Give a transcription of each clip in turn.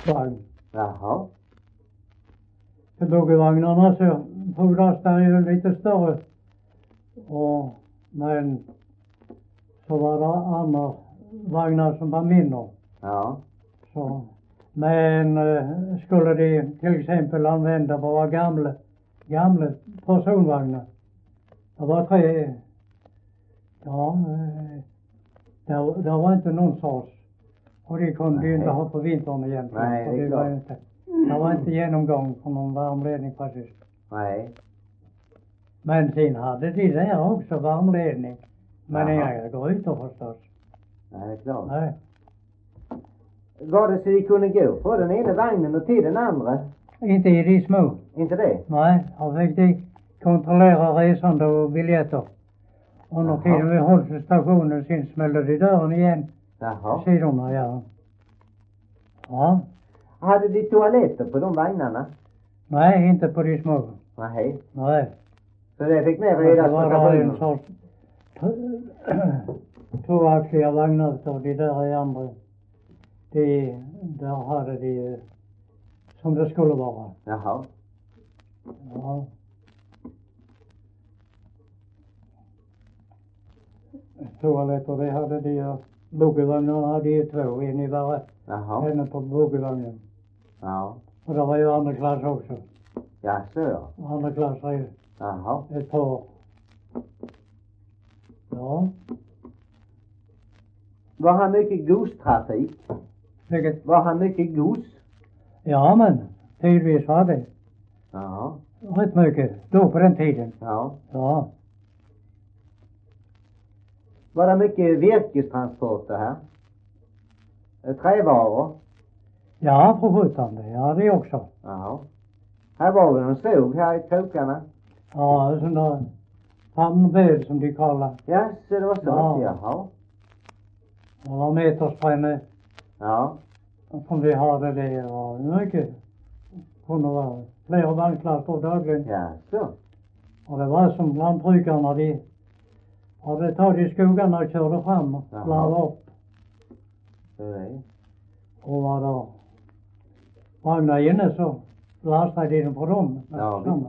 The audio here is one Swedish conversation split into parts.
vagn. Jaha. För bogeyvagnarna så fordras det ju lite större. Men så var det andra vagnar som var mindre. Ja. Så, men skulle de till exempel använda våra gamla personvagnar. Det var tre. Ja, det var inte någon sorts. Och det kunde ju inte ha på vintern egentligen. Nej, för det är var klart. det var inte genomgång för någon varmledning precis. Nej. Men sen hade de där också varmledning. Men Jaha. inga grytor förstås. Nej, det är klart. Nej. Var det så de kunde gå på den ena vagnen och till den andra? Inte i de små. Inte det? Nej, jag fick de kontrollera resande och biljetter. Under Jaha. tiden vi hålls vid stationen sen smällde de dörren igen. Jaha. Sidorna, ja. Ja. Hade de toaletter på de vagnarna? Nej, inte på de små. Nej. Nej. Så det fick med Och redan så på var det en stationen? sorts tvåaxliga vagnar och de där i andra. Där hade de som det skulle vara. Jaha. Ja. Toaletter det hade de. Bogeyvagnarna hade ju två. En i varje. Jaha. En på bogeyvagnen. Ja. Och det var ju andra klass också. Ja, så ja. Andra klass är Jaha. ett par. Ja. Var han mycket godstrafik? Vilket? Var han mycket gods? Ja men tidvis var det. Ja. Rätt mycket. Då på den tiden. Ja. Ja. Var det mycket virkestransporter här? Trävaror? Ja, på sjutton. Ja, det också. Jaha. Här var det en stod här i krokarna. Ja, sån där hamnbed som de kallar. Ja, så det var så. Ja. Jaha. Det var meterspänne Ja. som vi hade det. Och mycket. Kunde vara flera vagnslaster dagligen. Ja, så. Och det var som lantbrukarna de hade tagit i skogarna och körde fram och Jaha. slarvade upp. Så är det. Och var då vagnar inne så lastade de på dem. Ja, Samma.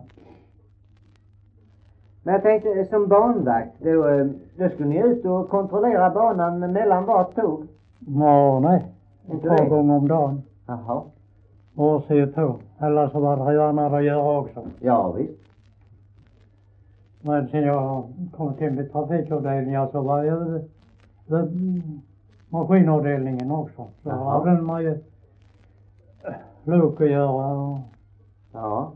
Men jag tänkte som banvakt, då skulle ni ut och kontrollera banan mellan vart tåg? Nå, nej. Inte Ett par det? gånger om dagen. Jaha. Och se på. Eller så var det ju annat att göra också. Ja, visst. Men sen jag kom till med trafikavdelningen så var jag vid maskinavdelningen också. Så Jaha. hade man ju lok att göra Ja.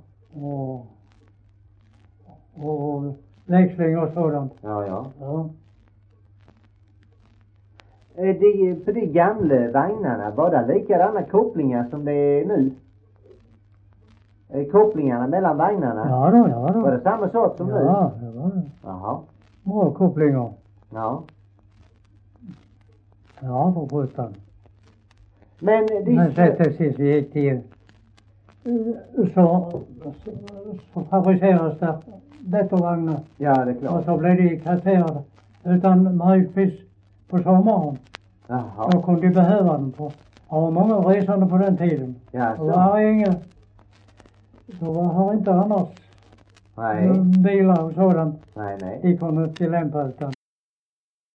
och växling och sådant. Ja, ja. Ja. På de gamla vagnarna, var det likadana kopplingar som det är nu? Kopplingarna mellan vagnarna? Ja då, ja då. Var det samma sort som nu? Ja, det var det. Jaha. Bra kopplingar. Ja. Ja, på sjutton. Men Men sen till sist vi gick till så fabriceras det bättre Ja, det är och klart. så blev de kasserade utan möjligtvis på sommaren. Jaha. Då kunde de behöva den på. Det var många resande på den tiden. Ja, Och så. var inga, så var inte annars Nej. bilar och sådant Nej, nej. de kunde tillämpa utan